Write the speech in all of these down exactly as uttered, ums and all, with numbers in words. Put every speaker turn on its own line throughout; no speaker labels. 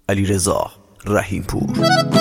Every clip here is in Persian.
علیرضا رحیمپور.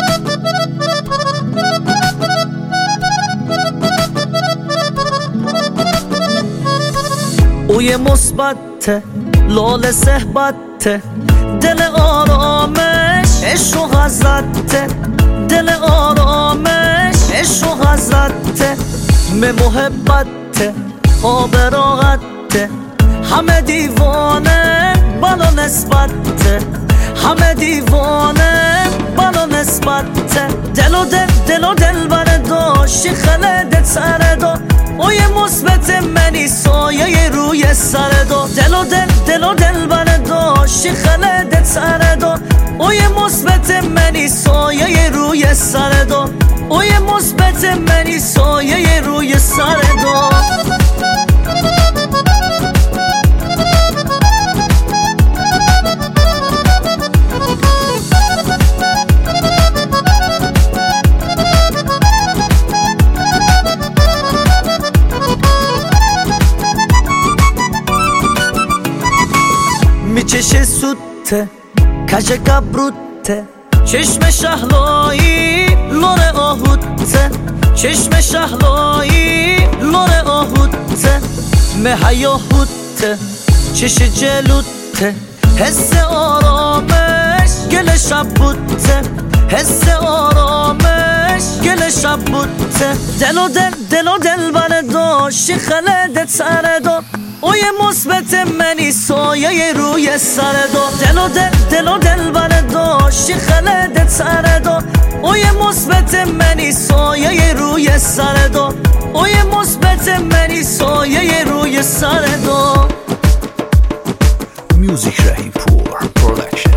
اوی مثبت لال صحبت، دل آرامش عشق و حضرت، دل آرامش عشق و حضرت، به محبت آب راحت، همه دیوانه بالا نسبت، همه دیوانه بالا نسبت، دل و دل دل و دل بر داشتی خلدت سر دو، اوی مثبت منی سایه روی سر دو، دل و دل دل و دل بر داشتی خلدت سر دو، اوی مثبت منی سایه روی سر دو، اوی مثبت منی سایه روی سر دو. میچشه سوته کج گبروته، چشم شهلایی لور آهوته، چشم شهلایی لور آهوته، مهیاهوته چش جلوته، حس آرامش گل شب بوته، حس آرامش گل شب بوته، دل و دل دل و دل بر داشتی خلدت سر دو، اوی مثبت منی سایه روی سر دو، دل و دل دل و دل بر داشتی خلدت سر دو، اوی مثبت منی سایه روی سر دو، اوی مثبت منی سایه روی سر دو.
میوزیک رحیمپور پروداکشن.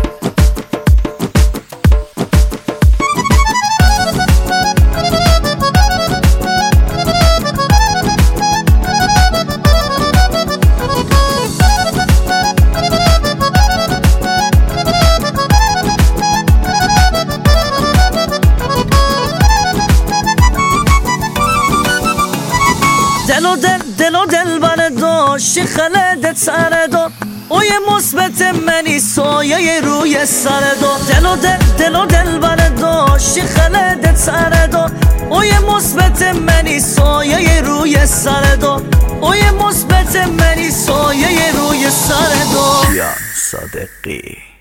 دل و دل دل و دل بر داشتی خلدت سر دو، اوی مثبت منی سایه روی سر دو، دل و دل دل و دل بر داشتی خلدت سر دو، اوی مثبت منی سایه روی سر دو، اوی مثبت منی سایه روی سر دو.
کیان صادقی.